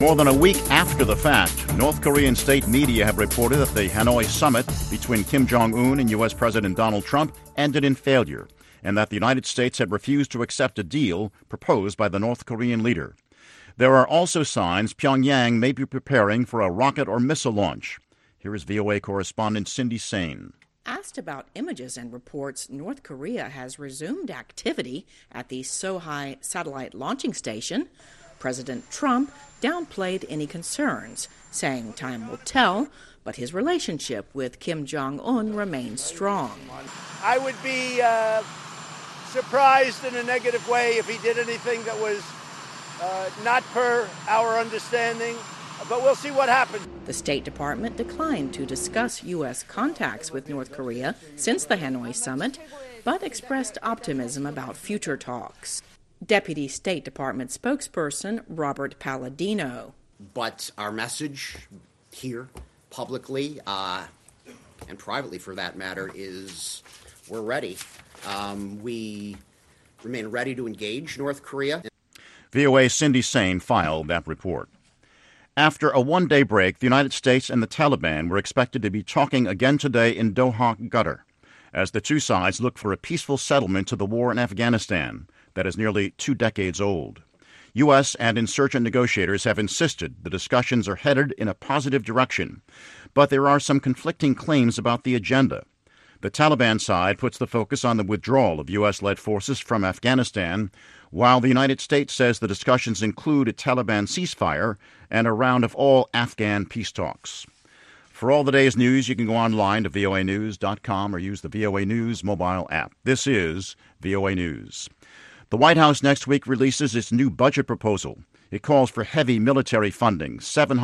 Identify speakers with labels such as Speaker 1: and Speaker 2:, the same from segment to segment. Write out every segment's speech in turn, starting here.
Speaker 1: More than a week after the fact, North Korean state media have reported that the Hanoi summit between Kim Jong-un and U.S. President Donald Trump ended in failure, and that the United States had refused to accept a deal proposed by the North Korean leader. There are also signs Pyongyang may be preparing for a rocket or missile launch. Here is VOA correspondent Cindy Sain.
Speaker 2: Asked about images and reports, North Korea has resumed activity at the Sohae satellite launching station. President Trump downplayed any concerns, saying time will tell, but his relationship with Kim Jong-un remains strong.
Speaker 3: I would be surprised in a negative way if he did anything that was not per our understanding, but we'll see what happens.
Speaker 2: The State Department declined to discuss U.S. contacts with North Korea since the Hanoi summit, but expressed optimism about future talks. Deputy State Department spokesperson Robert Palladino.
Speaker 4: But our message here, publicly and privately for that matter, is we're ready. We remain ready to engage North Korea.
Speaker 1: VOA's Cindy Sain filed that report. After a one-day break, the United States and the Taliban were expected to be talking again today in Doha, Qatar, as the two sides look for a peaceful settlement to the war in Afghanistan that is nearly 2 decades old. U.S. and insurgent negotiators have insisted the discussions are headed in a positive direction, but there are some conflicting claims about the agenda. The Taliban side puts the focus on the withdrawal of U.S.-led forces from Afghanistan, while the United States says the discussions include a Taliban ceasefire and a round of all Afghan peace talks. For all the day's news, you can go online to voanews.com or use the VOA News mobile app. This is VOA News. The White House next week releases its new budget proposal. It calls for heavy military funding,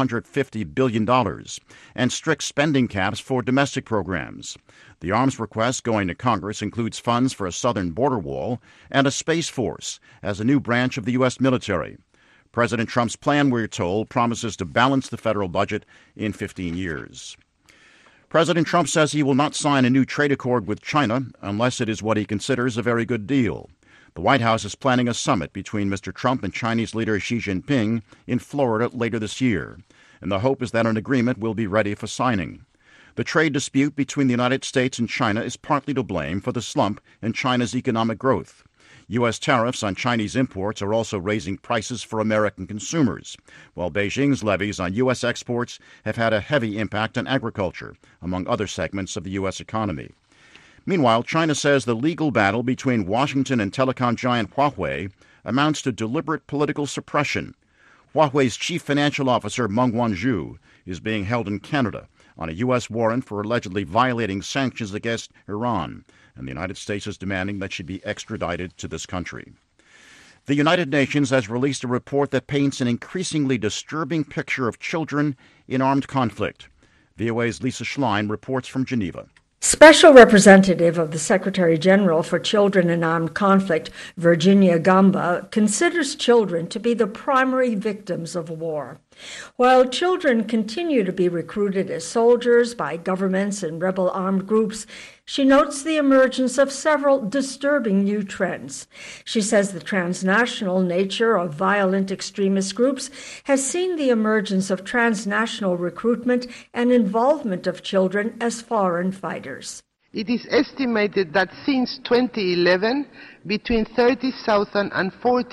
Speaker 1: $750 billion, and strict spending caps for domestic programs. The arms request going to Congress includes funds for a southern border wall and a space force as a new branch of the U.S. military. President Trump's plan, we're told, promises to balance the federal budget in 15 years. President Trump says he will not sign a new trade accord with China unless it is what he considers a very good deal. The White House is planning a summit between Mr. Trump and Chinese leader Xi Jinping in Florida later this year, and the hope is that an agreement will be ready for signing. The trade dispute between the United States and China is partly to blame for the slump in China's economic growth. U.S. tariffs on Chinese imports are also raising prices for American consumers, while Beijing's levies on U.S. exports have had a heavy impact on agriculture, among other segments of the U.S. economy. Meanwhile, China says the legal battle between Washington and telecom giant Huawei amounts to deliberate political suppression. Huawei's chief financial officer, Meng Wanzhou, is being held in Canada on a U.S. warrant for allegedly violating sanctions against Iran, and the United States is demanding that she be extradited to this country. The United Nations has released a report that paints an increasingly disturbing picture of children in armed conflict. VOA's Lisa Schlein reports from Geneva.
Speaker 5: Special Representative of the Secretary General for Children in Armed Conflict, Virginia Gamba, considers children to be the primary victims of war. While children continue to be recruited as soldiers by governments and rebel armed groups, she notes the emergence of several disturbing new trends. She says the transnational nature of violent extremist groups has seen the emergence of transnational recruitment and involvement of children as foreign fighters.
Speaker 6: It is estimated that since 2011, between 30,000 and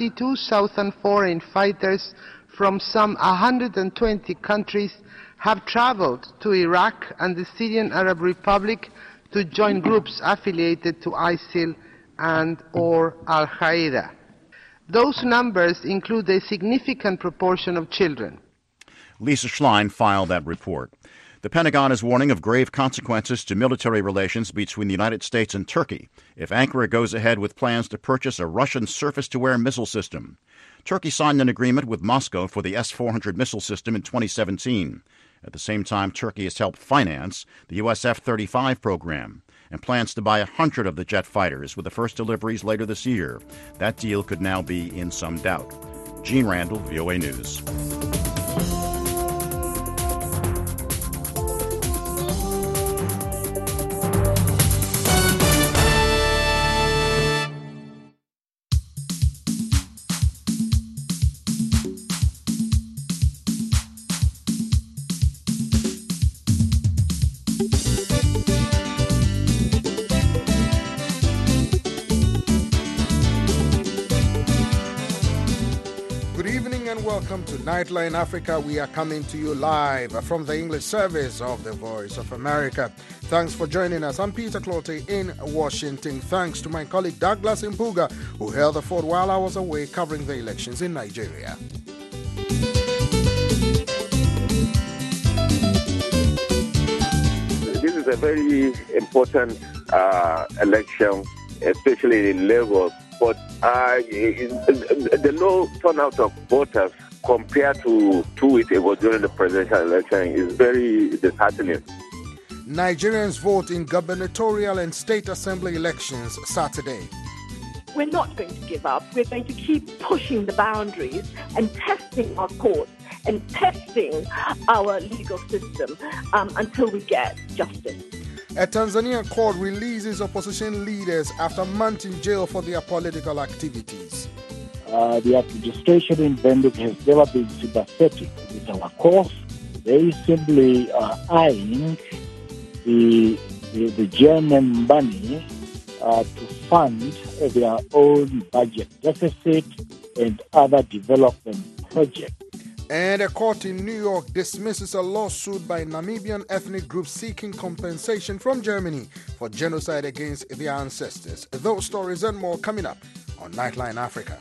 Speaker 6: 42,000 foreign fighters from some 120 countries have traveled to Iraq and the Syrian Arab Republic to join groups affiliated to ISIL and or Al-Qaeda. Those numbers include a significant proportion of children.
Speaker 1: Lisa Schlein filed that report. The Pentagon is warning of grave consequences to military relations between the United States and Turkey if Ankara goes ahead with plans to purchase a Russian surface-to-air missile system. Turkey signed an agreement with Moscow for the S-400 missile system in 2017. At the same time, Turkey has helped finance the U.S. F-35 program and plans to buy 100 of the jet fighters, with the first deliveries later this year. That deal could now be in some doubt. Gene Randall, VOA News.
Speaker 7: Good evening and welcome to Nightline Africa. We are coming to you live from the English service of the Voice of America. Thanks for joining us. I'm Peter Clottey in Washington. Thanks to my colleague Douglas Impuga, who held the fort while I was away covering the elections in Nigeria.
Speaker 8: This is a very important election, especially in Lagos. But the low turnout of voters compared to 2 weeks ago during the presidential election is very disheartening.
Speaker 7: Nigerians vote in gubernatorial and state assembly elections Saturday.
Speaker 9: We're not going to give up. We're going to keep pushing the boundaries and testing our courts and testing our legal system until we get justice.
Speaker 7: A Tanzanian court releases opposition leaders after months in jail for their political activities.
Speaker 10: The administration in Benduk has never been sympathetic with our cause. They simply are eyeing the German money to fund their own budget deficit and other development projects.
Speaker 7: And a court in New York dismisses a lawsuit by Namibian ethnic groups seeking compensation from Germany for genocide against their ancestors. Those stories and more coming up on Nightline Africa.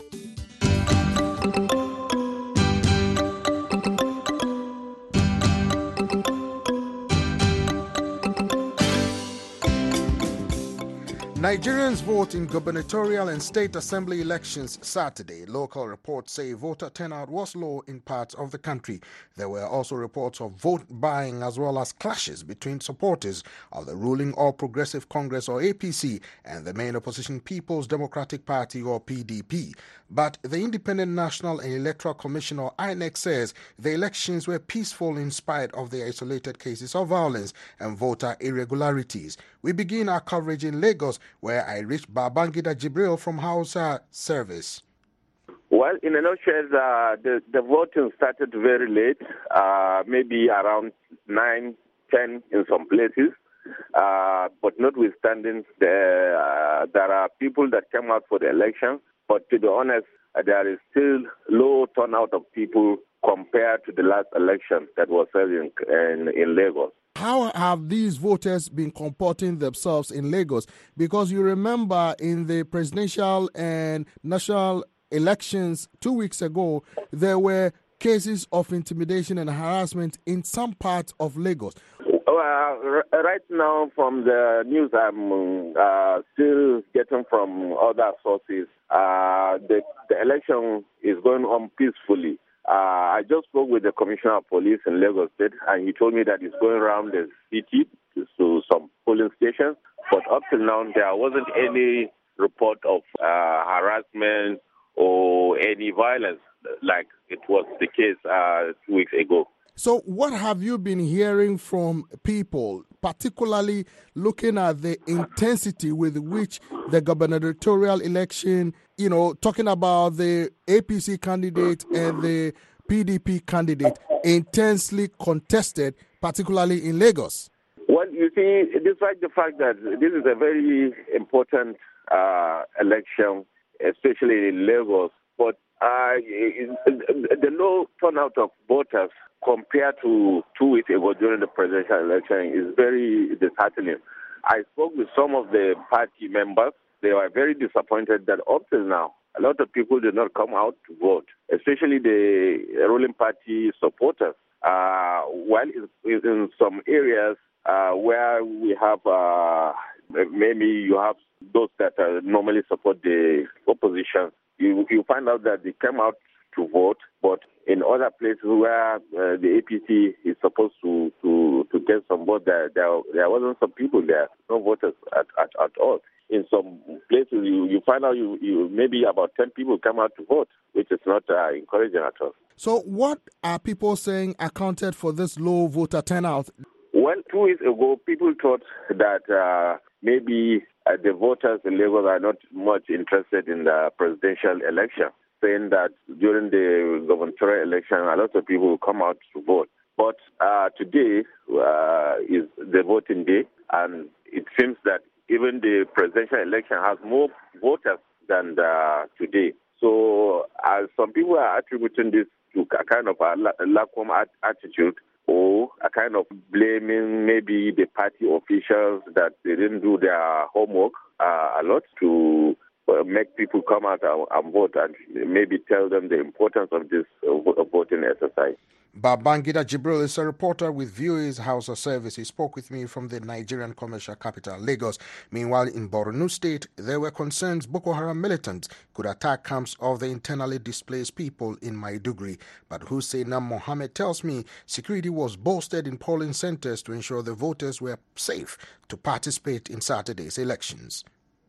Speaker 7: Nigerians vote in gubernatorial and state assembly elections Saturday. Local reports say voter turnout was low in parts of the country. There were also reports of vote buying as well as clashes between supporters of the ruling All Progressive Congress or APC and the main opposition People's Democratic Party or PDP. But the Independent National and Electoral Commission or INEC says the elections were peaceful in spite of the isolated cases of violence and voter irregularities. We begin our coverage in Lagos, where I reached Babangida Jibril from Hausa Service.
Speaker 8: Well, in a nutshell, the voting started very late, maybe around 9, 10 in some places. But notwithstanding, there are people that came out for the election. But to be honest, there is still low turnout of people compared to the last election that was held in Lagos.
Speaker 7: How have these voters been comporting themselves in Lagos? Because you remember in the presidential and national elections 2 weeks ago, there were cases of intimidation and harassment in some parts of Lagos.
Speaker 8: Right now, from the news I'm still getting from other sources, the election is going on peacefully. I just spoke with the Commissioner of Police in Lagos State, and he told me that he's going around the city to some polling stations. But up till now, there wasn't any report of harassment or any violence like it was the case 2 weeks ago.
Speaker 7: So what have you been hearing from people, particularly looking at the intensity with which the gubernatorial election, talking about the APC candidate and the PDP candidate, intensely contested, particularly in Lagos?
Speaker 8: Well, you see, despite the fact that this is a very important election, especially in Lagos, but the low turnout of voters compared to 2 weeks ago during the presidential election is very disheartening. I spoke with some of the party members. They were very disappointed that up till now, a lot of people did not come out to vote, especially the ruling party supporters. While in some areas where we have, maybe you have those that normally support the opposition, you find out that they came out to vote, but in other places where the APC is supposed to get some vote, there wasn't some people there, no voters at all. In some places, you find out you maybe about 10 people come out to vote, which is not encouraging at all.
Speaker 7: So what are people saying accounted for this low voter turnout?
Speaker 8: Well, 2 weeks ago, people thought that maybe the voters in Lagos are not much interested in the presidential election, saying that during the gubernatorial election, a lot of people will come out to vote. But today is the voting day, and it seems that even the presidential election has more voters than today. So some people are attributing this to a kind of a lukewarm attitude, or a kind of blaming maybe the party officials that they didn't do their homework a lot to make people come out and vote, and maybe tell them the importance of this voting exercise.
Speaker 7: Babangida Jibril is a reporter with VOA's Hausa Service. He spoke with me from the Nigerian commercial capital, Lagos. Meanwhile, in Borno State, there were concerns Boko Haram militants could attack camps of the internally displaced people in Maiduguri. But Husseina Mohammed tells me security was bolstered in polling centers to ensure the voters were safe to participate in Saturday's elections.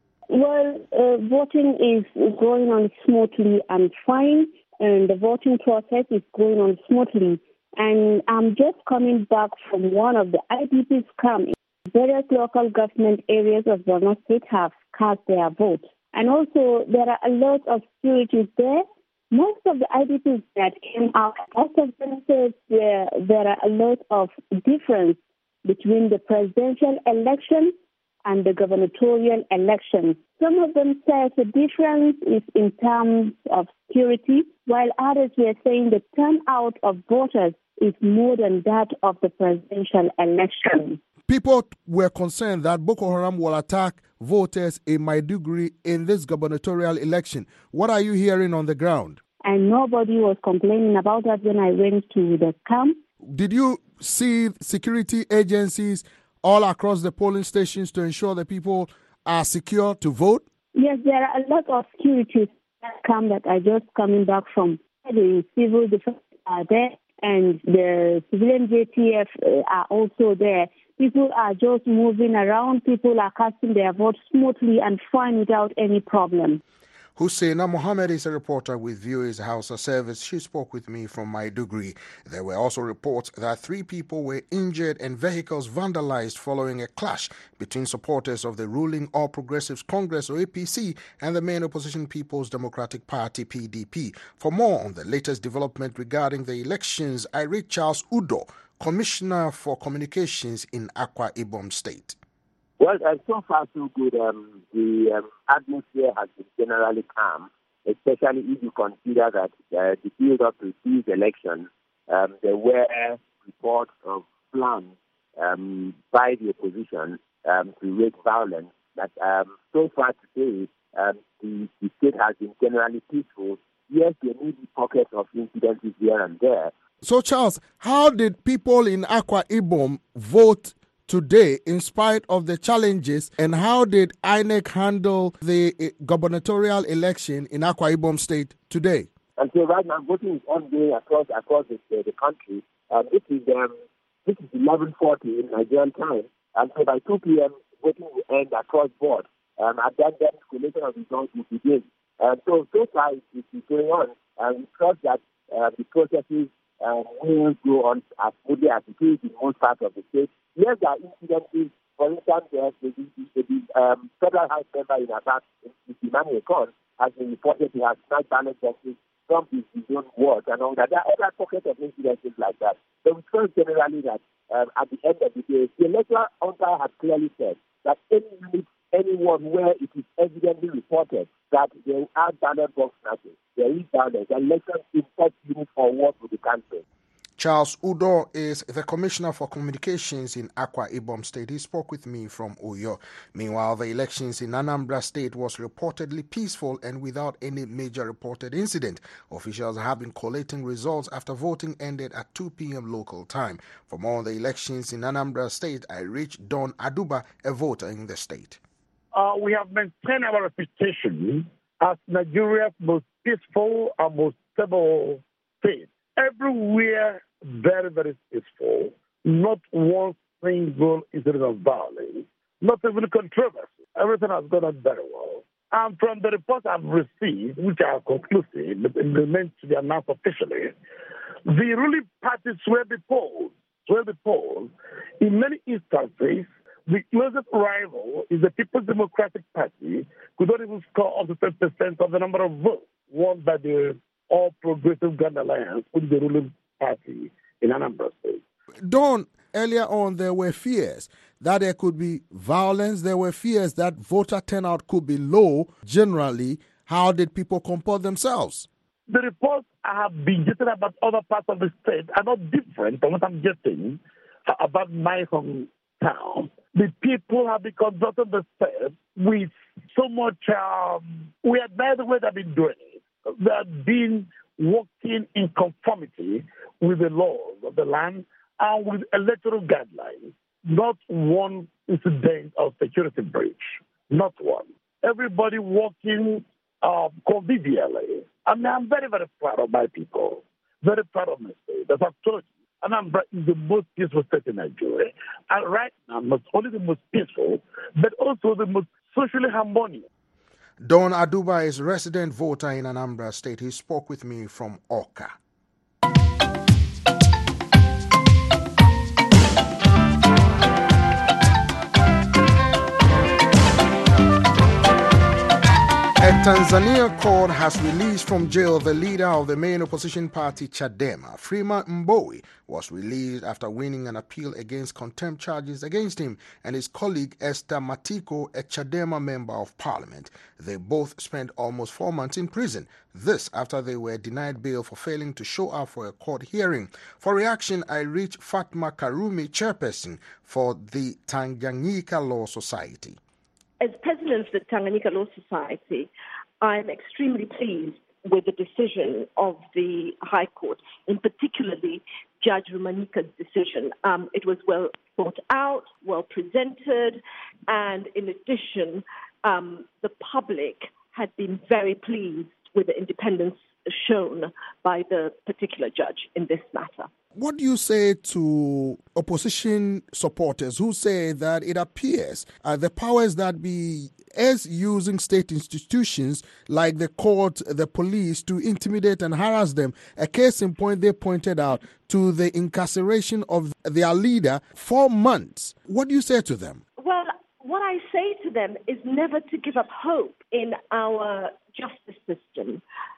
Speaker 11: Well, voting is going on smoothly and fine, and the voting process is going on smoothly. And I'm just coming back from one of the IDPs camp. Various local government areas of Borno State have cast their vote. And also, there are a lot of securities there. Most of the IDPs that came out, most of them said there are a lot of difference between the presidential election and the gubernatorial election. Some of them said the difference is in terms of security, while others were saying the turnout of voters is more than that of the presidential election.
Speaker 7: People were concerned that Boko Haram will attack voters in Maiduguri in this gubernatorial election. What are you hearing on the ground?
Speaker 11: And nobody was complaining about that when I went to the camp.
Speaker 7: Did you see security agencies all across the polling stations to ensure that people are secure to vote?
Speaker 11: Yes, there are a lot of securities that come that are just coming back from the civil defense are there, and the civilian JTF are also there. People are just moving around. People are casting their vote smoothly and fine without any problem.
Speaker 7: Husseina Mohammed is a reporter with VOA's Hausa Service. She spoke with me from Maiduguri. There were also reports that 3 people were injured and vehicles vandalized following a clash between supporters of the ruling All Progressives Congress, or APC, and the main opposition People's Democratic Party, PDP. For more on the latest development regarding the elections, I read Charles Udo, Commissioner for Communications in Akwa Ibom State.
Speaker 12: Well, so far so good. The atmosphere has been generally calm, especially if you consider that the build-up to these elections, there were reports of plans by the opposition to raise violence. That so far today, the state has been generally peaceful. Yes, there may be pockets of incidences here and there.
Speaker 7: So, Charles, how did people in Akwa Ibom vote today, in spite of the challenges, and how did INEC handle the gubernatorial election in Akwa Ibom State today?
Speaker 12: And so right now, voting is ongoing across the country. This is 11:40 in Nigerian time, and so by 2 p.m. voting will end across board, and then the collation of results will begin. So far it is going on, and we trust that the processes will go on as smoothly as it is in most parts of the state. Yes, there are incidences. For instance, the federal house member in Abbas, Imani Ekon, has been reported to have sniped ballot boxes from his own ward and all that. There are other pockets of incidences like that. So we trust generally that at the end of the day, the electoral umpire has clearly said that anyone where it is evidently reported that there are ballot box snatching, there is violence, the election is set unit for what will be cancelled.
Speaker 7: Charles Udo is the Commissioner for Communications in Akwa Ibom State. He spoke with me from Uyo. Meanwhile, the elections in Anambra State was reportedly peaceful and without any major reported incident. Officials have been collating results after voting ended at 2 p.m. local time. For more on the elections in Anambra State, I reached Don Aduba, a voter in the state.
Speaker 13: We have maintained our reputation as Nigeria's most peaceful and most stable state. Everywhere, very, very peaceful. Not one single incident of violence, not even controversy. Everything has gone on very well. And from the reports I've received, which are conclusive, but meant to be announced officially, the ruling parties will be polled. In many instances, the closest rival is the People's Democratic Party, could not even score up to 10% of the number of votes won by the All Progressive Ghana Alliance, which is the ruling party in Anambra State.
Speaker 7: Dawn, earlier on there were fears that there could be violence. There were fears that voter turnout could be low generally. How did people comport themselves?
Speaker 13: The reports I have been getting about other parts of the state are not different from what I'm getting about my hometown. The people have been conducting the state with so much, we admire the way they've been doing it. They have been working in conformity with the laws of the land and with electoral guidelines. Not one incident of security breach. Not one. Everybody working convivially. I mean, I'm very, very proud of my people. Very proud of my state. As I've told you, Anambra is the most peaceful state in Nigeria. And right now, not only the most peaceful, but also the most socially harmonious.
Speaker 7: Don Aduba is a resident voter in Anambra State. He spoke with me from Awka. A Tanzania court has released from jail the leader of the main opposition party, Chadema. Freeman Mbowe was released after winning an appeal against contempt charges against him and his colleague Esther Matiko, a Chadema member of parliament. They both spent almost 4 months in prison. This after they were denied bail for failing to show up for a court hearing. For reaction, I reached Fatma Karumi, chairperson for the Tanganyika Law Society.
Speaker 9: As president of the Tanganyika Law Society, I'm extremely pleased with the decision of the High Court, in particularly Judge Rumanika's decision. It was well thought out, well presented, and in addition, the public had been very pleased with the independence shown by the particular judge in this matter.
Speaker 7: What do you say to opposition supporters who say that it appears the powers that be is using state institutions like the court, the police to intimidate and harass them? A case in point they pointed out to the incarceration of their leader 4 months. What do you say to them?
Speaker 9: Well, what I say to them is never to give up hope in our justice system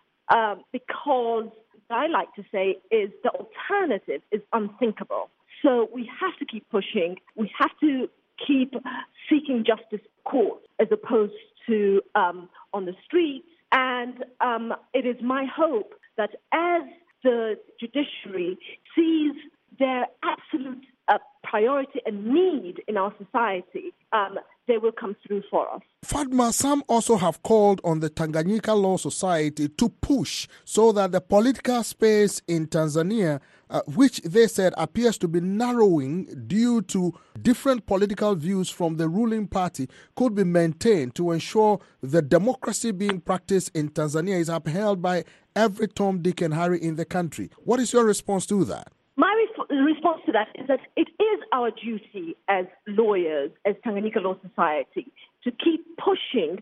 Speaker 9: because I like to say is the alternative is unthinkable. So we have to keep pushing. We have to keep seeking justice court as opposed to on the streets. And it is my hope that as the judiciary sees their absolute priority and need in our society, they will come through for us.
Speaker 7: Fatma, some also have called on the Tanganyika Law Society to push so that the political space in Tanzania, which they said appears to be narrowing due to different political views from the ruling party, could be maintained to ensure the democracy being practiced in Tanzania is upheld by every Tom, Dick and Harry in the country. What is your response to that?
Speaker 9: My response to that is that it is our duty as lawyers, as Tanganyika Law Society, to keep pushing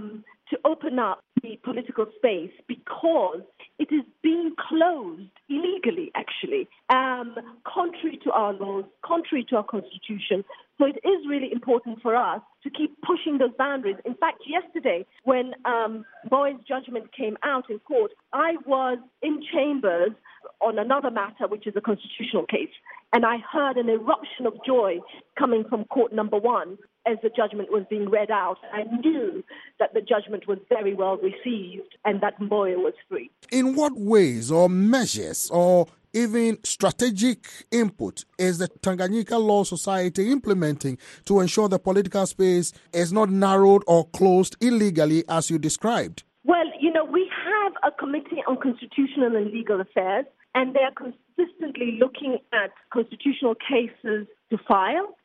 Speaker 9: to open up the political space because it is being closed illegally, actually, contrary to our laws, contrary to our constitution. So it is really important for us to keep pushing those boundaries. In fact, yesterday, when Mbowe's judgment came out in court, I was in chambers on another matter, which is a constitutional case, and I heard an eruption of joy coming from court number 1 as the judgment was being read out. I knew that the judgment was very well received and that Mbowe was free.
Speaker 7: In what ways or measures or even strategic input is the Tanganyika Law Society implementing to ensure the political space is not narrowed or closed illegally as you described?
Speaker 9: Well, we have a committee on constitutional and legal affairs, and they are consistently looking at constitutional cases to file.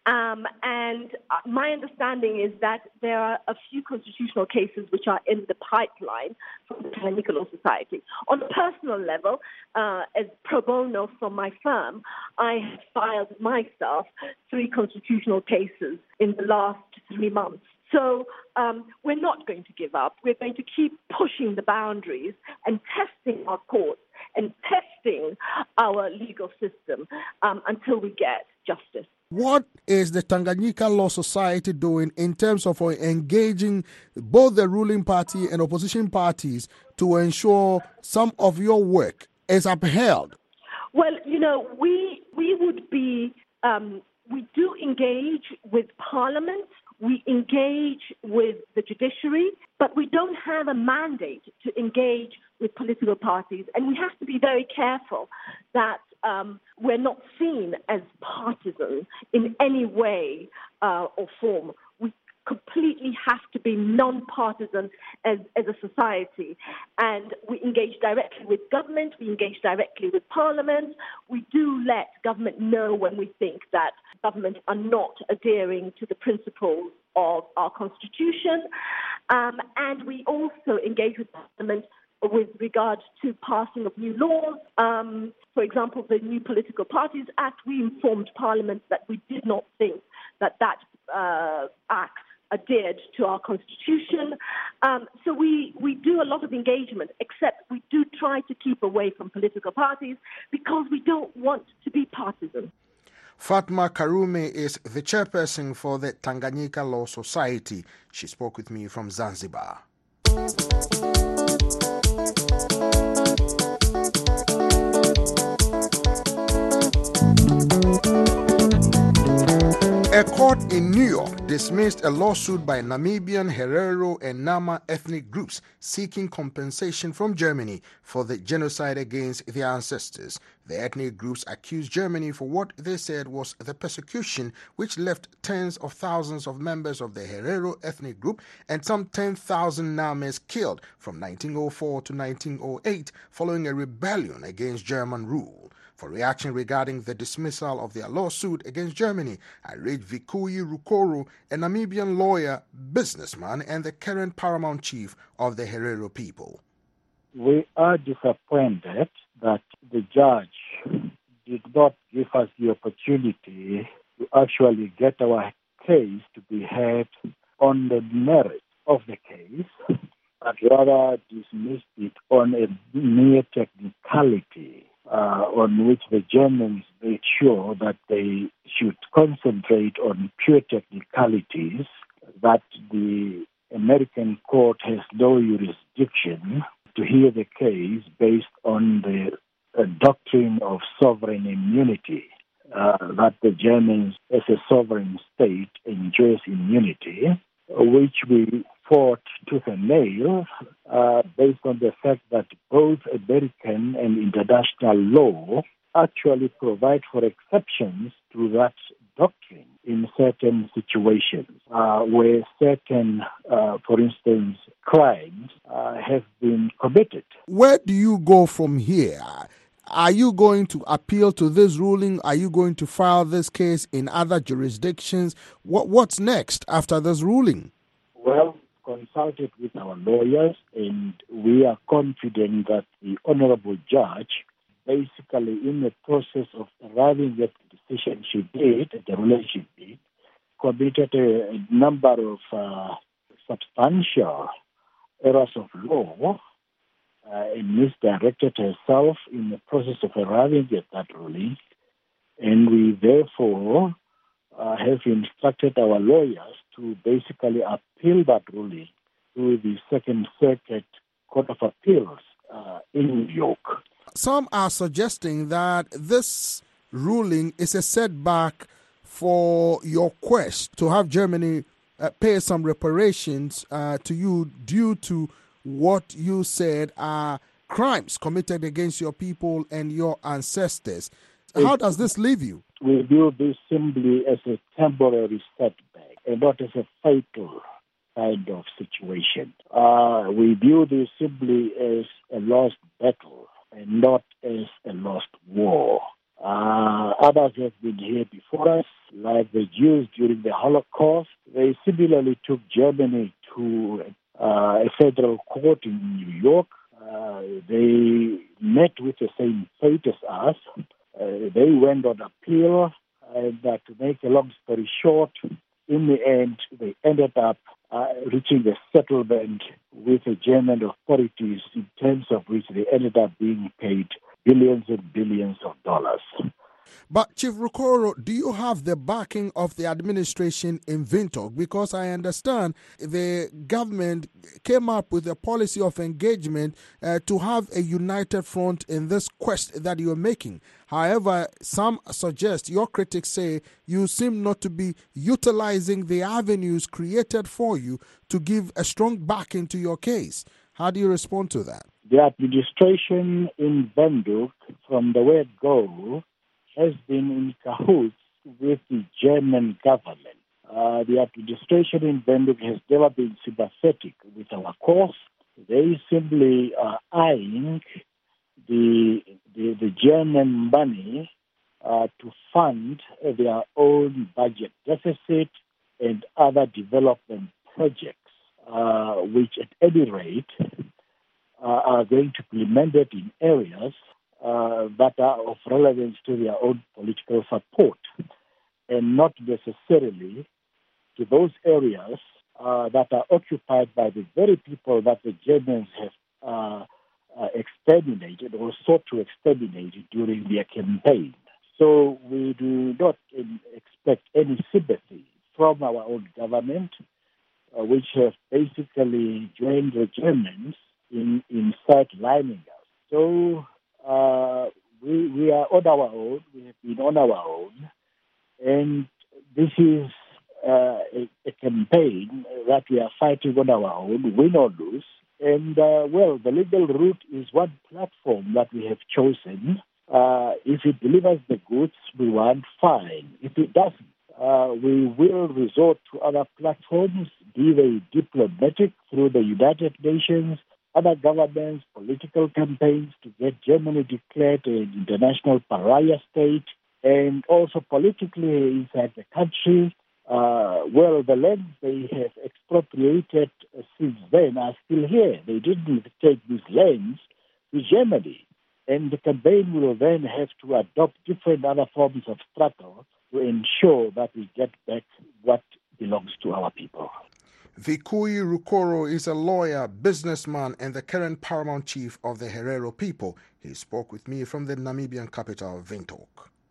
Speaker 9: And my understanding is that there are a few constitutional cases which are in the pipeline from the Tanganyika Law Society. On a personal level, as pro bono from my firm, I have filed myself 3 constitutional cases in the last 3 months. So we're not going to give up. We're going to keep pushing the boundaries and testing our courts and testing our legal system until we get justice.
Speaker 7: What is the Tanganyika Law Society doing in terms of engaging both the ruling party and opposition parties to ensure some of your work is upheld?
Speaker 9: Well, we would be, we do engage with Parliament, we engage with the judiciary, but we don't have a mandate to engage with political parties. And we have to be very careful that we're not seen as partisan in any way or form. We completely have to be non-partisan as a society. And we engage directly with government, we engage directly with Parliament. We do let government know when we think that government are not adhering to the principles of our Constitution. And we also engage with Parliament with regard to passing of new laws. For example, the New Political Parties Act, we informed Parliament that we did not think that act adhered to our Constitution. So we do a lot of engagement, except we do try to keep away from political parties because we don't want to be partisan.
Speaker 7: Fatma Karume is the chairperson for the Tanganyika Law Society. She spoke with me from Zanzibar. A court in New York dismissed a lawsuit by Namibian, Herero, and Nama ethnic groups seeking compensation from Germany for the genocide against their ancestors. The ethnic groups accused Germany for what they said was the persecution which left tens of thousands of members of the Herero ethnic group and some 10,000 Names killed from 1904 to 1908 following a rebellion against German rule. For reaction regarding the dismissal of their lawsuit against Germany, I reached Vikuyi Rukoro, a Namibian lawyer, businessman, and the current paramount chief of the Herero people.
Speaker 10: We are disappointed that the judge did not give us the opportunity to actually get our case to be heard on the merits of the case, but rather dismissed it on a mere technicality. On which the Germans made sure that they should concentrate on pure technicalities, that the American court has no jurisdiction to hear the case based on the doctrine of sovereign immunity, that the Germans, as a sovereign state, enjoys immunity, which we fought tooth and nail based on the fact that both American and international law actually provide for exceptions to that doctrine in certain situations where certain, for instance, crimes have been committed.
Speaker 7: Where do you go from here? Are you going to appeal to this ruling? Are you going to file this case in other jurisdictions? What's next after this ruling?
Speaker 10: Well, consulted with our lawyers, and we are confident that the honorable judge, basically in the process of arriving at the decision she did, the ruling she did, committed a number of substantial errors of law and misdirected herself in the process of arriving at that ruling. And we therefore have instructed our lawyers to basically appeal that ruling to the Second Circuit Court of Appeals in New York.
Speaker 7: Some are suggesting that this ruling is a setback for your quest to have Germany pay some reparations to you due to what you said are crimes committed against your people and your ancestors. How does this leave you?
Speaker 10: We view this simply as a temporary setback and not as a fatal kind of situation. We view this simply as a lost battle and not as a lost war. Others have been here before us, like the Jews during the Holocaust. They similarly took Germany to a federal court in New York. They met with the same fate as us. They went on appeal, and to make a long story short, in the end, they ended up reaching a settlement with the German authorities in terms of which they ended up being paid billions and billions of dollars.
Speaker 7: But Chief Rukoro, do you have the backing of the administration in Windhoek? Because I understand the government came up with a policy of engagement to have a united front in this quest that you're making. However, some suggest, your critics say, you seem not to be utilizing the avenues created for you to give a strong backing to your case. How do you respond to that?
Speaker 10: The administration in Windhoek, from the word go, has been in cahoots with the German government. The administration in Windhoek has never been sympathetic with our cause. They simply are eyeing the German money to fund their own budget deficit and other development projects, which at any rate are going to be implemented in areas that are of relevance to their own political support, and not necessarily to those areas that are occupied by the very people that the Germans have exterminated or sought to exterminate during their campaign. So we do not expect any sympathy from our own government, which have basically joined the Germans in sidelining us. So we are on our own. We have been on our own. And this is a campaign that we are fighting on our own, win or lose. And, the legal route is one platform that we have chosen. If it delivers the goods we want, fine. If it doesn't, we will resort to other platforms, be they diplomatic through the United Nations, other governments, political campaigns to get Germany declared an international pariah state, and also politically inside the country. The lands they have expropriated since then are still here. They didn't take these lands to Germany. And the campaign will then have to adopt different other forms of struggle to ensure that we get back what belongs to our people.
Speaker 7: Vikui Rukoro is a lawyer, businessman, and the current paramount chief of the Herero people. He spoke with me from the Namibian capital, Windhoek.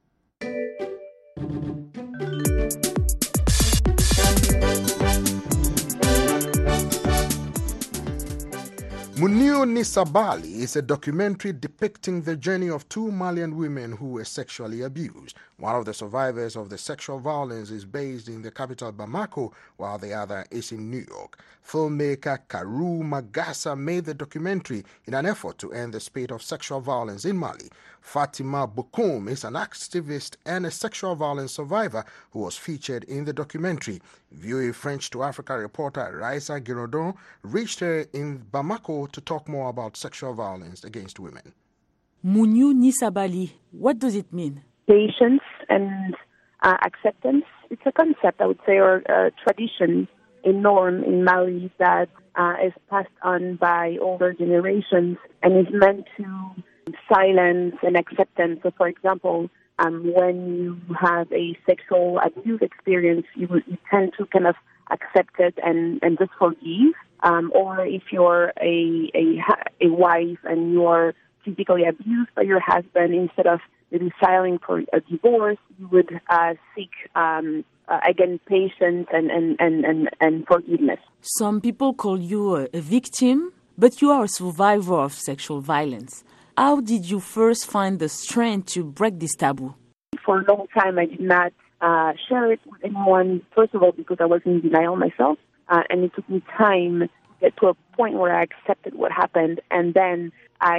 Speaker 7: Muniu Nisabali is a documentary depicting the journey of two Malian women who were sexually abused. One of the survivors of the sexual violence is based in the capital Bamako, while the other is in New York. Filmmaker Karu Magasa made the documentary in an effort to end the spate of sexual violence in Mali. Fatima Bokoum is an activist and a sexual violence survivor who was featured in the documentary. VOA French to Africa reporter Raisa Giraudon reached her in Bamako to talk more about sexual violence against women.
Speaker 14: Muniu Nisabali, what does it mean?
Speaker 15: Patience and acceptance. It's a concept, I would say, or a tradition, a norm in Mali that is passed on by older generations and is meant to silence and acceptance. So, for example, when you have a sexual abuse experience, you tend to kind of accept it and just forgive. Or if you're a wife and you're physically abused by your husband, instead of maybe filing for a divorce, you would seek again patience and forgiveness.
Speaker 14: Some people call you a victim, but you are a survivor of sexual violence. How did you first find the strength to break this taboo?
Speaker 15: For a long time, I did not share it with anyone, first of all, because I was in denial myself, and it took me time to get to a point where I accepted what happened, and then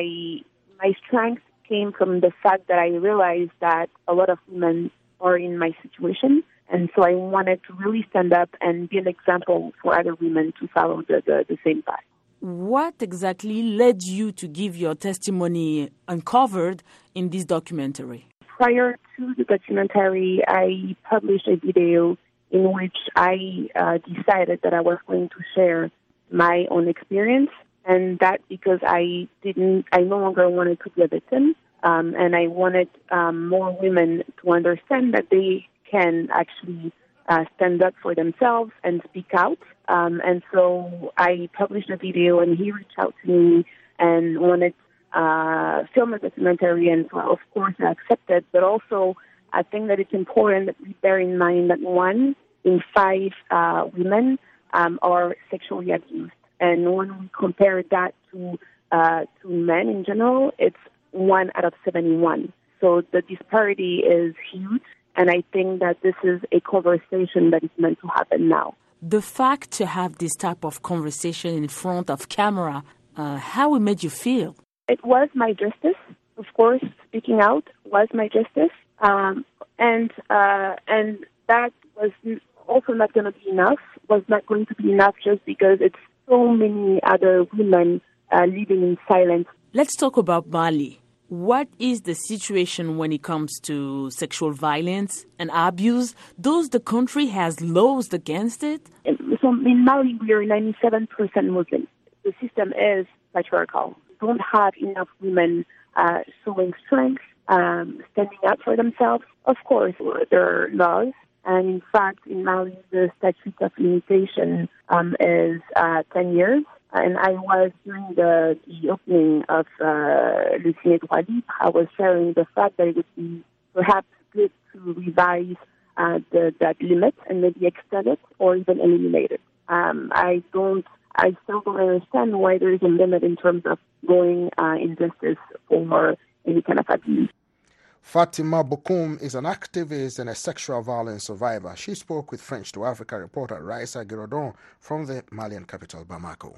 Speaker 15: my strength came from the fact that I realized that a lot of women are in my situation, and so I wanted to really stand up and be an example for other women to follow the same path.
Speaker 14: What exactly led you to give your testimony uncovered in this documentary?
Speaker 15: Prior to the documentary, I published a video in which I decided that I was going to share my own experience, and that because I no longer wanted to be a victim, and I wanted more women to understand that they can actually stand up for themselves and speak out. And so I published a video, and he reached out to me and wanted to film a documentary, and so of course I accepted, but also I think that it's important that we bear in mind that 1 in 5 women are sexually abused. And when we compare that to men in general, it's 1 out of 71. So the disparity is huge, and I think that this is a conversation that is meant to happen now.
Speaker 14: The fact to have this type of conversation in front of camera, how it made you feel?
Speaker 15: It was my justice. Of course, speaking out was my justice. And that was also not going to be enough, was not going to be enough just because it's so many other women living in silence.
Speaker 14: Let's talk about Mali. What is the situation when it comes to sexual violence and abuse? Does the country has laws against it?
Speaker 15: So in Mali, we are 97% Muslim. The system is patriarchal. We don't have enough women showing strength, standing up for themselves. Of course, there are laws. And in fact, in Mali, the statute of limitation is 10 years. And I was, during the opening of Le Ciné Droit Libre, I was sharing the fact that it would be perhaps good to revise that limit and maybe extend it or even eliminate it. I still don't understand why there is a limit in terms of going in justice for any kind of abuse.
Speaker 7: Fatima Bokoum is an activist and a sexual violence survivor. She spoke with French to Africa reporter Raissa Giraudon from the Malian capital, Bamako.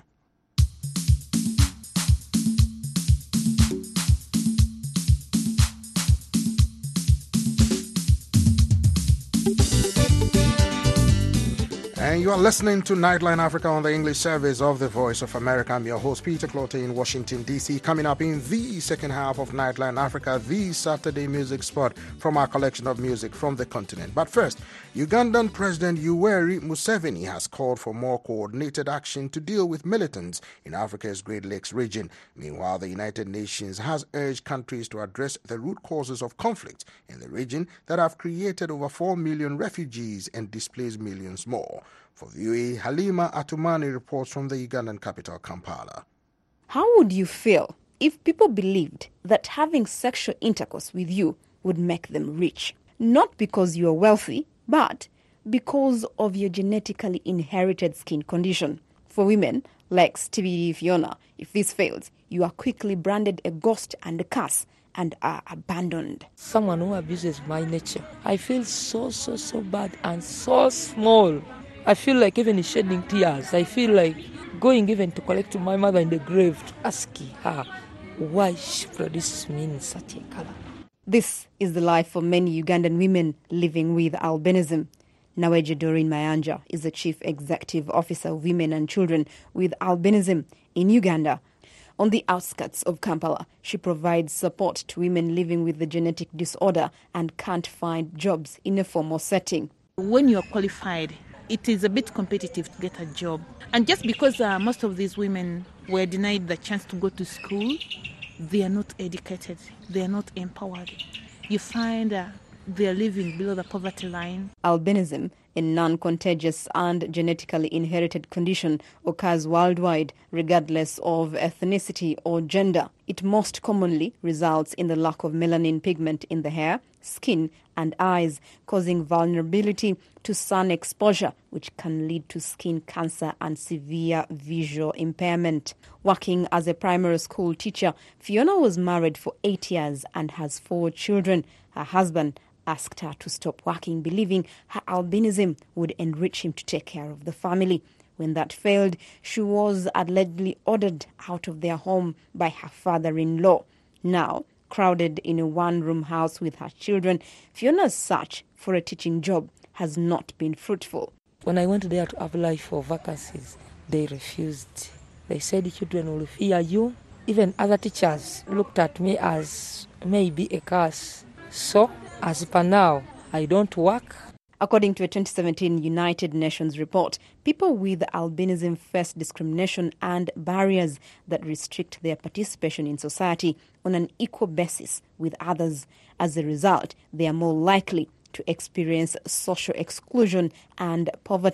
Speaker 7: And you are listening to Nightline Africa on the English service of the Voice of America. I'm your host, Peter Clotte in Washington, D.C. Coming up in the second half of Nightline Africa, the Saturday music spot from our collection of music from the continent. But first, Ugandan President Yoweri Museveni has called for more coordinated action to deal with militants in Africa's Great Lakes region. Meanwhile, the United Nations has urged countries to address the root causes of conflict in the region that have created over 4 million refugees and displaced millions more. For VOA, Halima Atumani reports from the Ugandan capital, Kampala.
Speaker 16: How would you feel if people believed that having sexual intercourse with you would make them rich? Not because you are wealthy, but because of your genetically inherited skin condition. For women like Stevie Fiona, if this fails, you are quickly branded a ghost and a curse and are abandoned.
Speaker 17: Someone who abuses my nature, I feel so bad and so small. I feel like even shedding tears. I feel like going even to collect my mother in the grave to ask her why she produces me in such a color.
Speaker 16: This is the life for many Ugandan women living with albinism. Naweje Doreen Mayanja is the Chief Executive Officer of Women and Children with Albinism in Uganda. On the outskirts of Kampala, she provides support to women living with the genetic disorder and can't find jobs in a formal setting.
Speaker 18: When you are qualified, it is a bit competitive to get a job. And just because most of these women were denied the chance to go to school, they are not educated, they are not empowered. You find they are living below the poverty line.
Speaker 16: Albinism, a non-contagious and genetically inherited condition, occurs worldwide regardless of ethnicity or gender. It most commonly results in the lack of melanin pigment in the hair, skin and eyes, causing vulnerability to sun exposure, which can lead to skin cancer and severe visual impairment. Working as a primary school teacher, Fiona was married for 8 years and has 4 children. Her husband asked her to stop working, believing her albinism would enrich him to take care of the family. When that failed, she was allegedly ordered out of their home by her father-in-law. Now, crowded in a one-room house with her children, Fiona's search for a teaching job has not been fruitful.
Speaker 17: When I went there to apply for vacancies, they refused. They said children will fear you. Even other teachers looked at me as maybe a curse. So, as per now, I don't work.
Speaker 16: According to a 2017 United Nations report, people with albinism face discrimination and barriers that restrict their participation in society on an equal basis with others. As a result, they are more likely to experience social exclusion and poverty.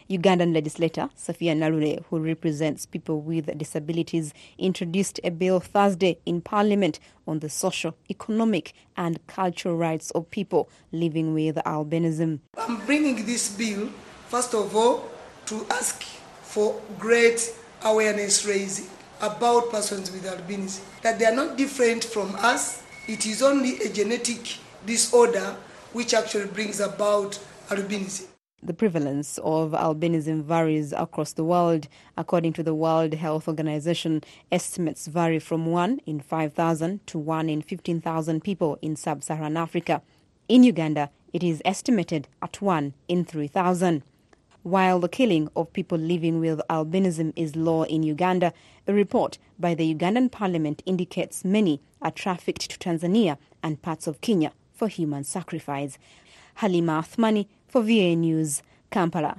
Speaker 16: Ugandan legislator Safia Narure, who represents people with disabilities, introduced a bill Thursday in Parliament on the social, economic and cultural rights of people living with albinism.
Speaker 19: I'm bringing this bill, first of all, to ask for great awareness raising about persons with albinism, that they are not different from us. It is only a genetic disorder which actually brings about albinism.
Speaker 16: The prevalence of albinism varies across the world. According to the World Health Organization, estimates vary from 1 in 5,000 to 1 in 15,000 people in sub-Saharan Africa. In Uganda, it is estimated at 1 in 3,000. While the killing of people living with albinism is law in Uganda, a report by the Ugandan Parliament indicates many are trafficked to Tanzania and parts of Kenya for human sacrifice. Halima Athmani for VOA News, Kampala.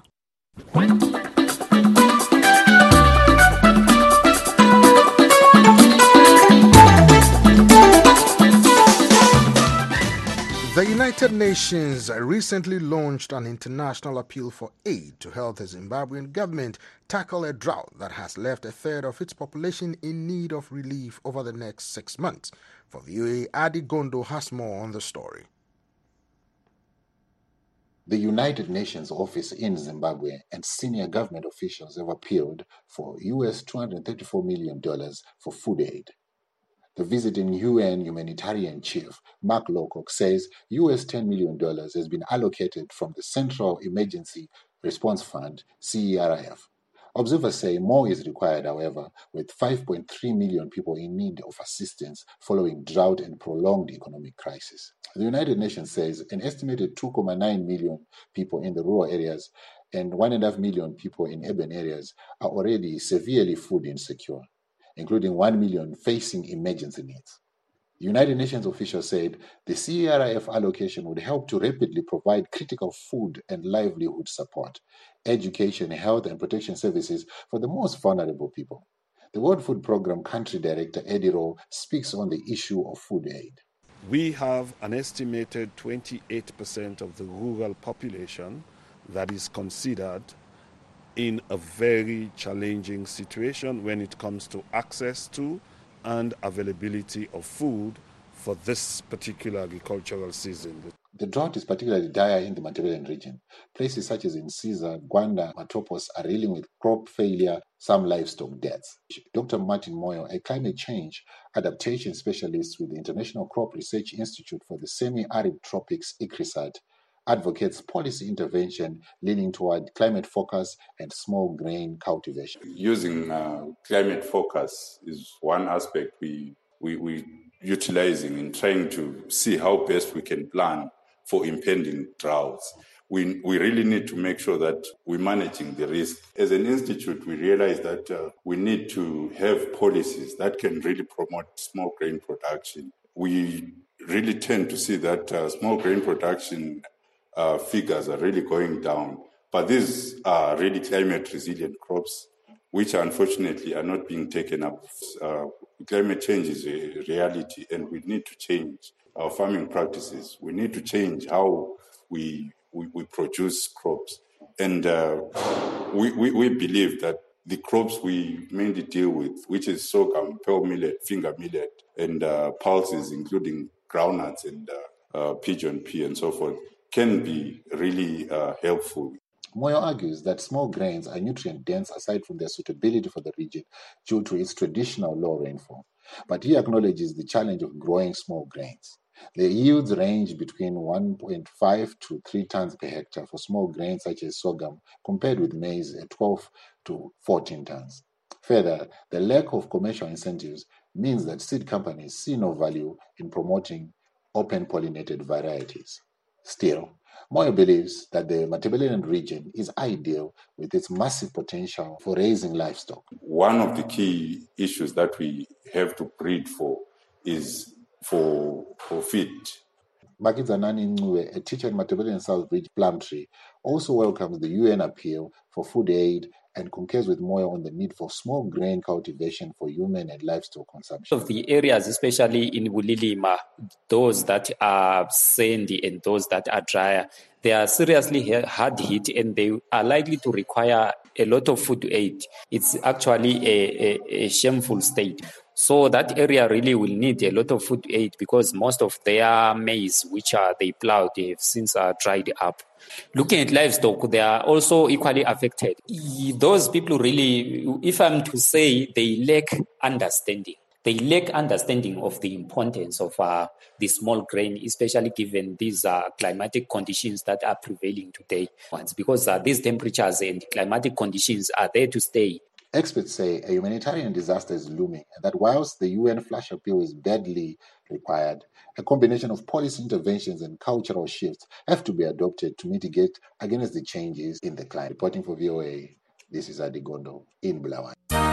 Speaker 7: The United Nations recently launched an international appeal for aid to help the Zimbabwean government tackle a drought that has left a third of its population in need of relief over the next 6 months. For VOA, Adi Gondo has more on the story.
Speaker 20: The United Nations office in Zimbabwe and senior government officials have appealed for US $234 million for food aid. The visiting UN humanitarian chief, Mark Lowcock, says US $10 million has been allocated from the Central Emergency Response Fund, CERIF. Observers say more is required, however, with 5.3 million people in need of assistance following drought and prolonged economic crisis. The United Nations says an estimated 2.9 million people in the rural areas and 1.5 million people in urban areas are already severely food insecure, including 1 million facing emergency needs. United Nations officials said the CERIF allocation would help to rapidly provide critical food and livelihood support, education, health, and protection services for the most vulnerable people. The World Food Programme Country Director Eddie Rowe speaks on the issue of food aid.
Speaker 21: We have an estimated 28% of the rural population that is considered in a very challenging situation when it comes to access to and availability of food for this particular agricultural season.
Speaker 20: The drought is particularly dire in the Matabeleland region. Places such as in Caesar, Gwanda, Matopos are reeling with crop failure, some livestock deaths. Dr. Martin Moyo, a climate change adaptation specialist with the International Crop Research Institute for the Semi-Arid Tropics, ICRISAT, advocates policy intervention leaning toward climate focus and small grain cultivation.
Speaker 22: Using climate focus is one aspect we utilizing in trying to see how best we can plan for impending droughts. We really need to make sure that we're managing the risk. As an institute, we realize that we need to have policies that can really promote small grain production. We really tend to see that small grain production figures are really going down. But these are really climate resilient crops, which unfortunately are not being taken up. Climate change is a reality, and we need to change our farming practices. We need to change how we produce crops. And we believe that the crops we mainly deal with, which is sorghum, pearl millet, finger millet, and pulses, including groundnuts and pigeon pea and so forth, can be really helpful.
Speaker 20: Moyo argues that small grains are nutrient-dense aside from their suitability for the region due to its traditional low rainfall. But he acknowledges the challenge of growing small grains. The yields range between 1.5 to 3 tons per hectare for small grains such as sorghum, compared with maize at 12 to 14 tons. Further, the lack of commercial incentives means that seed companies see no value in promoting open-pollinated varieties. Still, Moyo believes that the Matabeleland region is ideal with its massive potential for raising livestock.
Speaker 22: One of the key issues that we have to breed for is for feed.
Speaker 20: Makizanani Ncube, a teacher in Metropolitan Southbridge Plumtree, also welcomes the UN appeal for food aid and concurs with Moyo on the need for small grain cultivation for human and livestock consumption.
Speaker 2: Of the areas, especially in Bulilima, those that are sandy and those that are drier, they are seriously hard hit and they are likely to require a lot of food aid. It's actually a shameful state. So that area really will need a lot of food aid because most of their maize, which they plowed, they have since dried up. Looking at livestock, they are also equally affected. Those people really, if I'm to say, they lack understanding. They lack understanding of the importance of the small grain, especially given these climatic conditions that are prevailing today. Because these temperatures and climatic conditions are there to stay.
Speaker 20: Experts say a humanitarian disaster is looming and that whilst the UN flash appeal is badly required, a combination of policy interventions and cultural shifts have to be adopted to mitigate against the changes in the climate. Reporting for VOA, this is Adigondo in Bulawayo.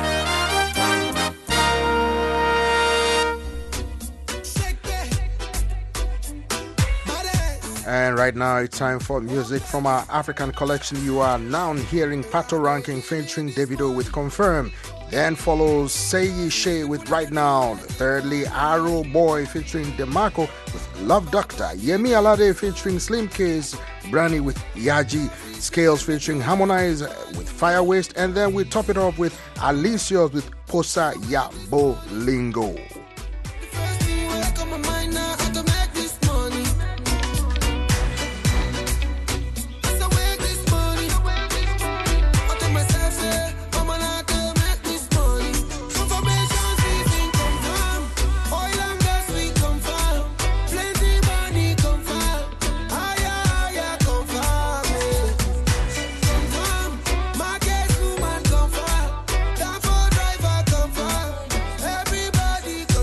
Speaker 7: And right now it's time for music from our African collection. You are now hearing Pato Ranking featuring Davido with Confirm. Then follows Seyi Shea with Right Now. Thirdly, Arrow Boy featuring DeMarco with Love Doctor. Yemi Alade featuring Slim Case. Brani with Yaji. Scales featuring Harmonize with Fire Waste. And then we top it off with Alicios with Posa Ya Bolingo.
Speaker 3: Everybody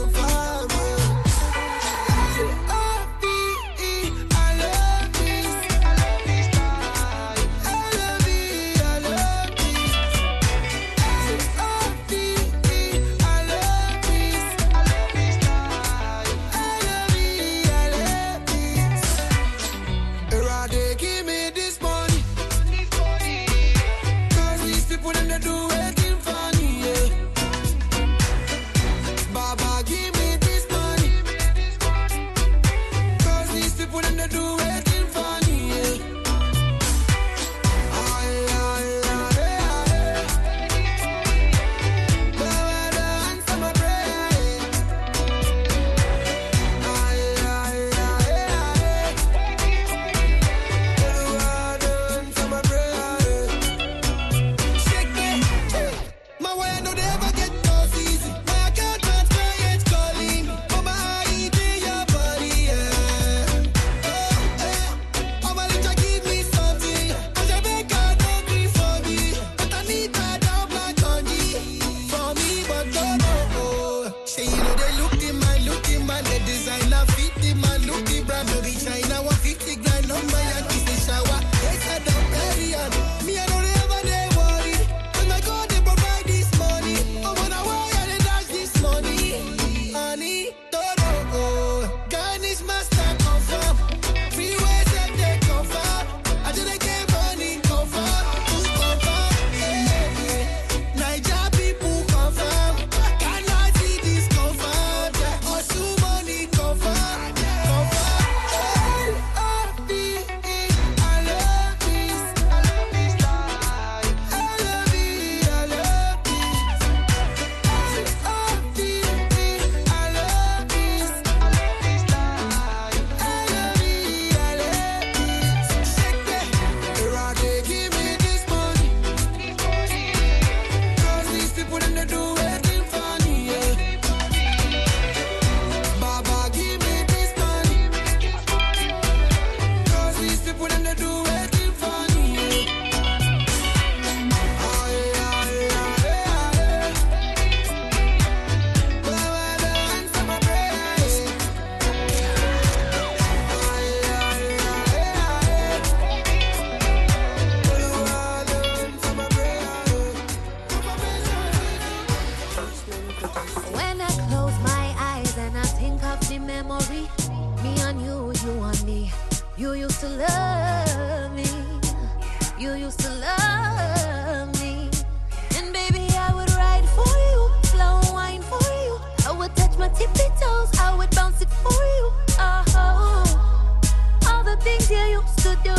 Speaker 3: You used to love me. You used to love me. And baby, I would ride for you, slow wine for you. I would touch my tippy toes, I would bounce it for you. Oh, all the things you used to do.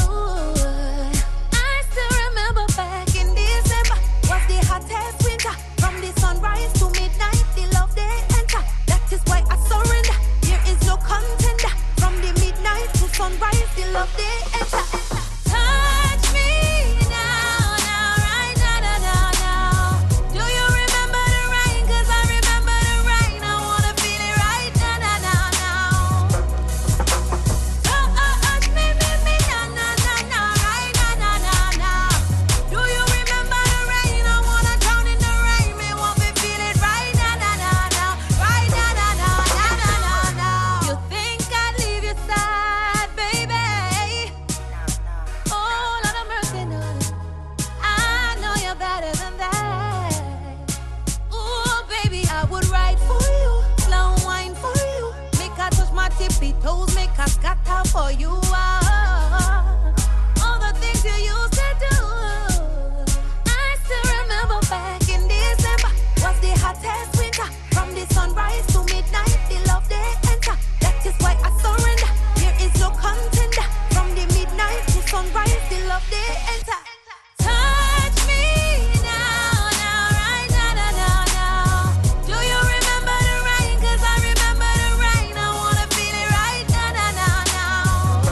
Speaker 3: I still remember back in December was the hottest winter. From the sunrise to midnight, the love they enter. That is why I surrender. There is no contender. From the midnight to sunrise, the love they enter. Touch me now, now, right now, now, now, now. Do you remember the rain? 'Cause I remember the rain. I wanna feel it right now, now, now, now. Touch me, now, now, now, now, right now, now, now, now. Do you remember the rain? I wanna drown in the rain. Me want to feel it right now, now, now, now, right now, now, now, now, now, now. You think I'd leave your side, baby? Oh, Lord have mercy, no. I know you're better than that. Ooh, baby, I would ride for you, slow wine for you. Make I touch my tippy toes, make I scatter for you. All the things you used to do. I still remember back in December was the hottest winter. From the sunrise to midnight, the love they enter. That is why I surrender. There is no contender. From the midnight to sunrise, the love they enter. Touch me now, now, right now, now, now, now. Do you remember the rain? 'Cause I remember the rain. I wanna feel it right now, now, now, now.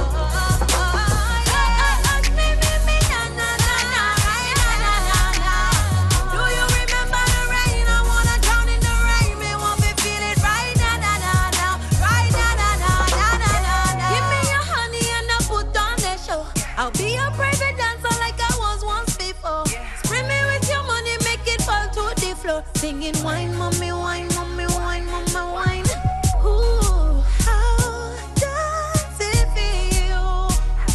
Speaker 3: Touch me, now, now, now, now, right now, now, now, now. Do you remember the rain? I wanna drown in the rain. Me want to feel it right now, now, now, now, right now, now, now, now, now, now, now. Give me your honey and I put on the show. I'll be your private dancer like I was once before. Spray me with your money, make it fall to the floor. Singing wine, mommy, wine, mommy, wine, mama, wine. Ooh, how does it feel?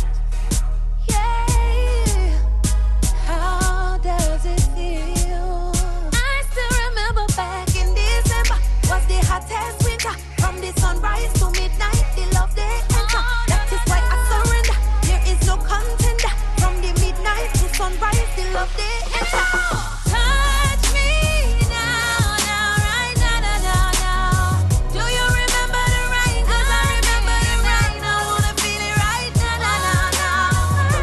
Speaker 3: Yeah, how does it feel? I still remember back in December was the hottest winter. From the sunrise to midnight, the love they enter. That is why I surrender. There is no contender. From the midnight to sunrise, the love they enter. Touch me now, now, right now, now, now, now. Do you remember the rain? 'Cause I remember the rain. I wanna feel it right now, now, now, now.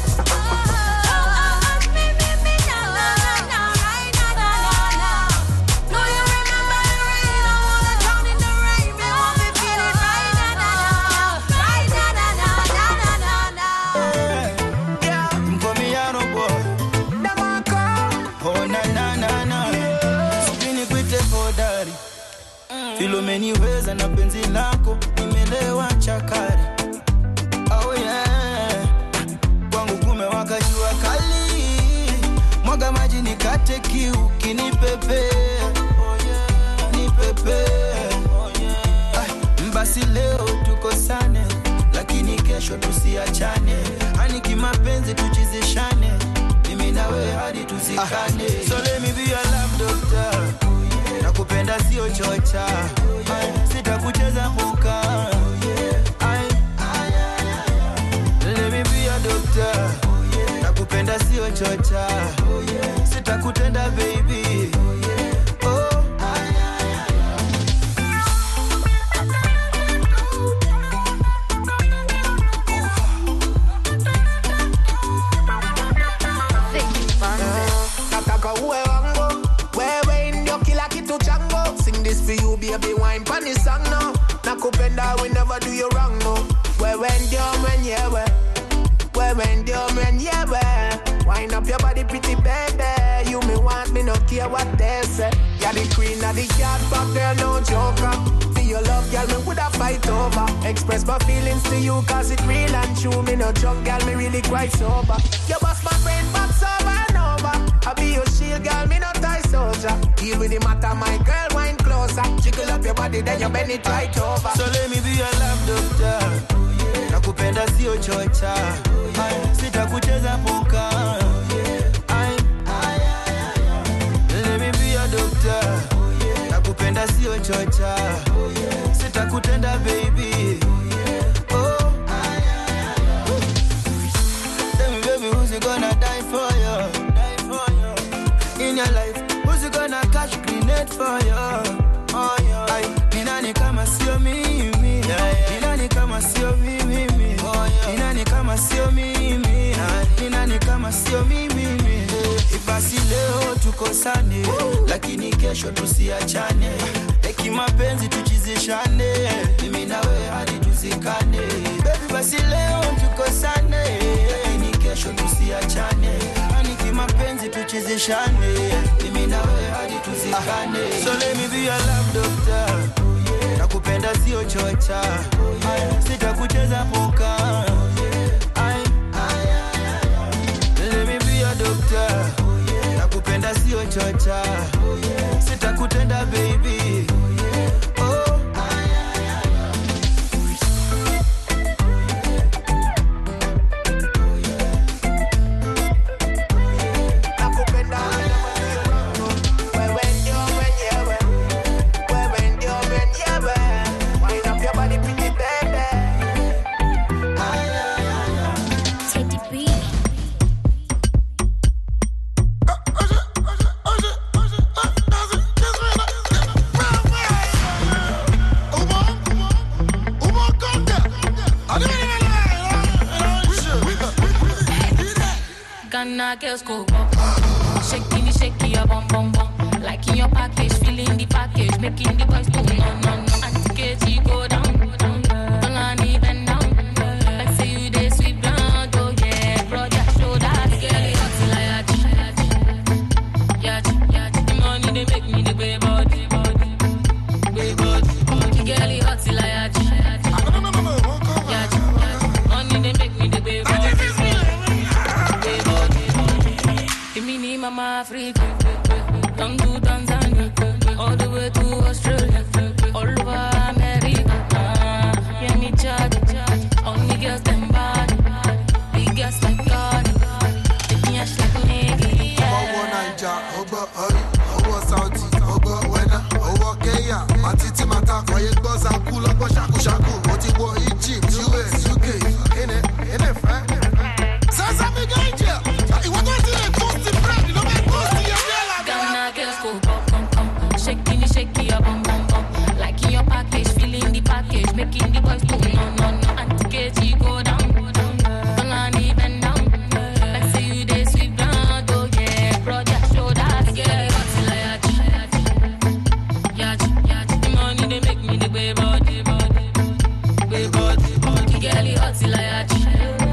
Speaker 3: Touch me now, now, now, right now, now, now, now. Do you remember the rain? I wanna drown in the rain. Me want to feel it right now, now, now, right now, now, now, now, now, now.
Speaker 4: Yeah, mkomiano boy. Oh na na na na. Sipini kwite hodari. Filomeni weza na penzi lako nimelewa chakari. Oh yeah. Kwangu kumewaka jua kali. Mwaga maji nikate kiu kinipepe. Oh yeah. Nipepe. Oh yeah. Basi leo tukosane, lakini kesho tusiachane. Hani kimapenzi tuchizishane. Mimi nawe hadi tuzikane. So let me be your love doctor. Nakupenda sio chocha. Sitakucheza mbuka. Let me be your doctor. Nakupenda sio chocha. Sitakutenda baby. Oh.
Speaker 23: Nataka uwe wangu, wewe ndio kila kitu changu. Sing this for you baby, wine pan this song now. Nakupenda, we never do you wrong no. Wewe ndio mwenyewe, wewe ndio mwenyewe. Wine up your body pretty baby. You me want me no care what they say. You're the queen of the yard, but girl no joker. For your love girl me woulda fight over. Express my feelings to you cause it real and true. Me no drunk girl, me really quite sober. You bust my brain box over and over. I be your shield girl, me no tie soldier. Deal with the matter my girl, wine closer. Jiggle up your body then you bend it right over.
Speaker 4: So let me be your love doctor. Nakupenda sio chocha. Sitakucheza mbuka. Let me be your doctor. Nakupenda sio chocha. Sitakutenda baby. Oh. for you. Oh, yeah. Ni nani kama sio mimi? Ni nani kama sio mimi? Ni nani kama sio mimi? Ni nani kama sio mimi? Basi leo tukosane, lakini kesho tusiachane. Eki mapenzi tuchizishane, mimi na wewe hadi tuzikane. Baby basi leo tukosane, lakini kesho tusiachane. Aniki mapenzi tuchizishane, mimi na wewe hadi tuzikane. So let me be your love doctor. Nakupenda sio chocha. Sitakucheza poka. Let me be your doctor. Nakupenda sio chocha. Sitakutenda baby. Oh.
Speaker 1: Girls go bum bum, shaking your bum bum bum. Like in your package, feeling the package, making the boys go no no no. Anti-KG go down, don't even down. Like say you dey sweep down, oh yeah, broad your shoulders, girl it hot like yachi. The money they make me the way body, girl it hot like yachi. Money they make me the way body. Mama Africa, down to Tanzania, all the way to Australia, all over America. Yeah, me charge, only girls them bad, big girls like God, big girls like nigga.
Speaker 5: Owo Naija, Ogo Ori, Owo Saudi, Ogo Wena, Owo Kenya, Matiti Mata, Koye Gboza, Kulo Gbo Shaku Shaku, Oti wo Egypt, US, UK, in it, fine. Sasa Migaija, I want to see the toast in bread.
Speaker 1: Ghana girls go bum bum bum, shaking your bum bum bum. Like in your package, feeling the package, making the boys go no no no. Anti-KG go down, don't even down. Like say you dey sweep down, oh yeah, broad your shoulders, girl hot like yachi. The money they make me the way body, girl hot like yachi.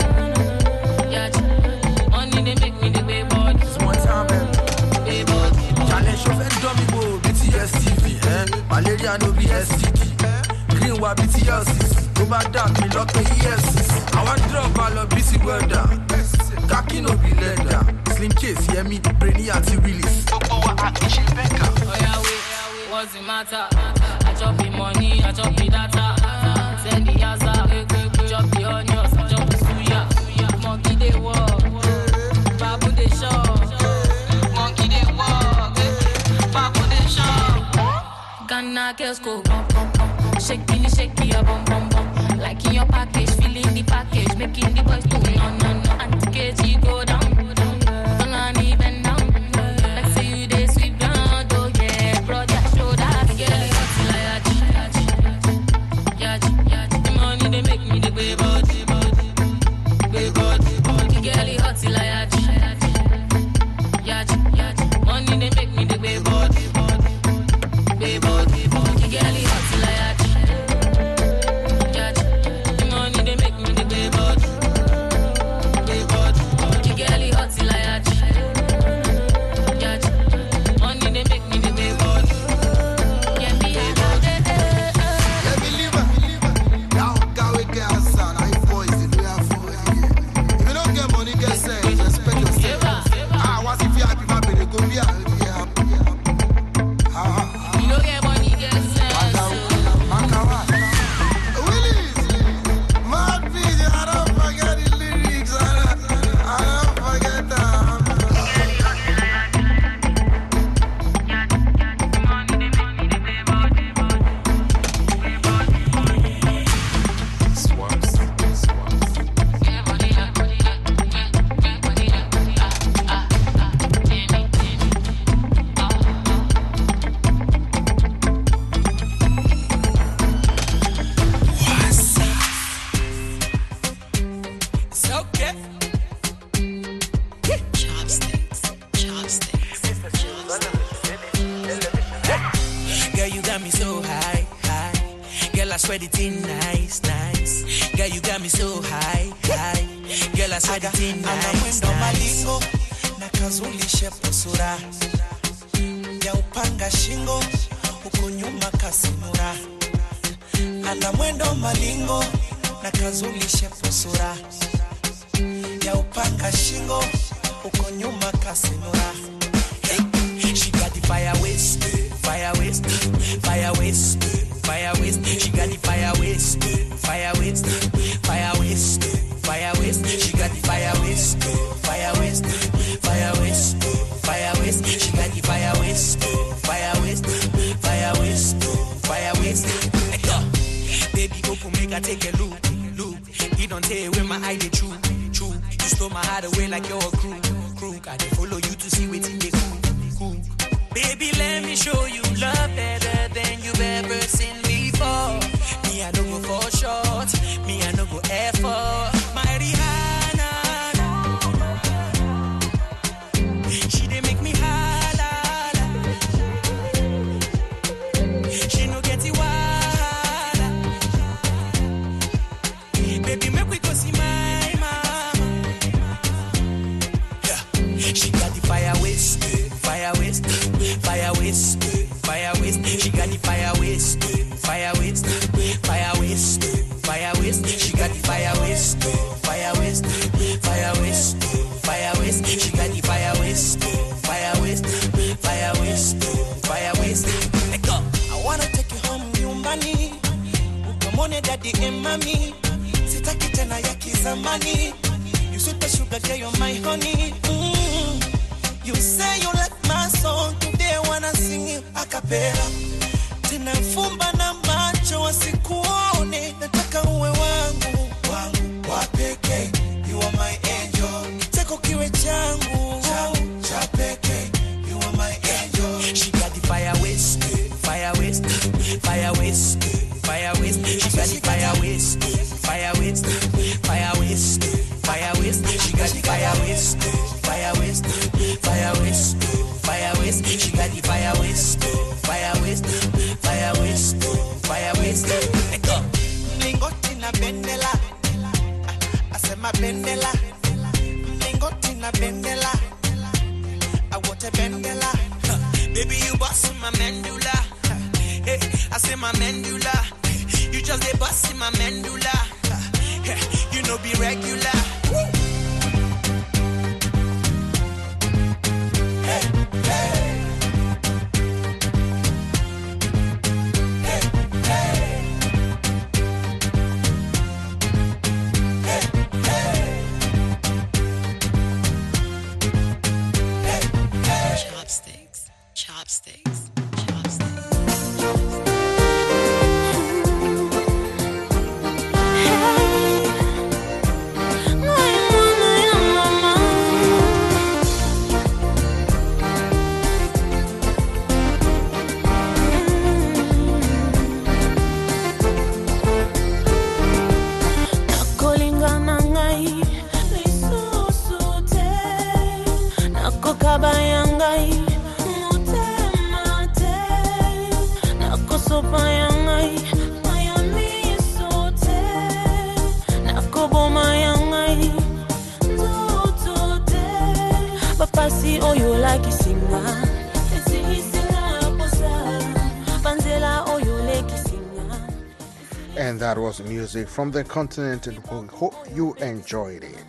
Speaker 1: Money they make me the way body.
Speaker 5: One time, challenge of Endomigo, BTS TV, Malaria no be STD. Green wa BTS, over that me lock the EFCs. I want drop all of BC weather. Kaki no be leather. Slim case, hear me, brainy anti-release.
Speaker 1: Oh yeah, wait, what's the matter? I chop the money, I chop the data. Send the yaza, chop the onions, I chop the suya. Monkey they walk, babu they show. Monkey they walk, babu they show. Ghana girls go bum bum bum, shaking your bum bum bum. Like in your package, feeling the package, making the boys go no no no. Anti-KG go down.
Speaker 23: okay.
Speaker 6: Chopsticks.
Speaker 23: Girl, you got me so high. Girl, I swear the thing nice. Girl, you got me so high. Girl, I swear the thing nice.
Speaker 6: Malingo na kazulishe posura ya upanga shingo huko nyuma kasimura. Ana mwendo malingo na kazulishe posura ya upanga shingo huko nyuma kasimura.
Speaker 23: She got the fire waist. She got the fire waist. She got the fire waist. She got the fire waist. Baby, open, make I take a look. You don't tell where my eye they true. You stole my heart away like you're a crew. I dey follow you to see what's in the cool. Baby, let me show you love better than you've ever seen before. Me, I don't go for short. Me, I don't go effort. My Rihanna, she dey make me holla. She no get it wild. Baby, make we go see my mama. Yeah. She got the fire waist. She got the fire waist. She got the fire waist. She got the fire waist. Let go.
Speaker 6: I wanna take you home nyumbani, ukamone daddy and mommy. Sitaki tena ya kizamani. You sweet the sugar girl, you're my honey. You say you like my song, today I wanna sing you a cappella. Tena fumba na macho wasikuone, nataka uwe wangu wa pekee. You are my angel, chako kiwe changu cha pekee. You are my angel.
Speaker 23: She got the fire waist. She got the fire waist. She got the fire waist. She got the fire waist. Let go.
Speaker 6: Mlingoti na bendela, asema bendela. Mlingoti na bendela, awote bendela.
Speaker 23: Baby, you bustin' my mandula. Hey, I say my mandula. You just a bustin' my mandula. You know be regular.
Speaker 6: Chopsticks.
Speaker 1: Oh, you like it,
Speaker 7: and that was music from the continent, and we hope you enjoyed it.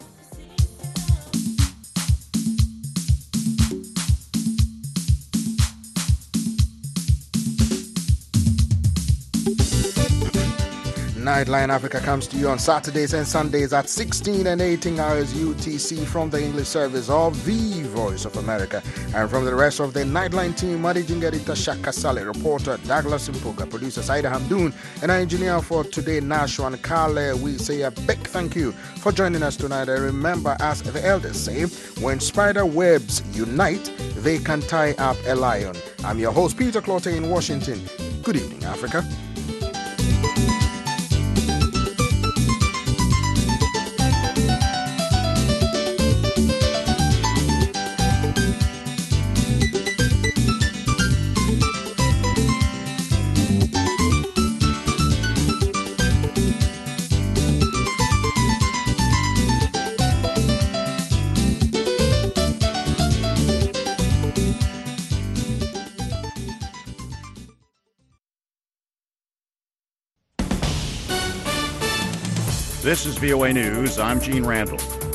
Speaker 7: Nightline Africa comes to you on Saturdays and Sundays at 16 and 18 hours UTC from the English service of the Voice of America. And from the rest of the Nightline team, managing editor Shaka Saleh, reporter Douglas Mpuga, producer Saida Hamdoon, and our engineer for today, Nashwan Kale. We say a big thank you for joining us tonight. And remember, as the elders say, when spider webs unite, they can tie up a lion. I'm your host, Peter Clottey in Washington. Good evening, Africa.
Speaker 8: This is VOA News. I'm Gene Randall.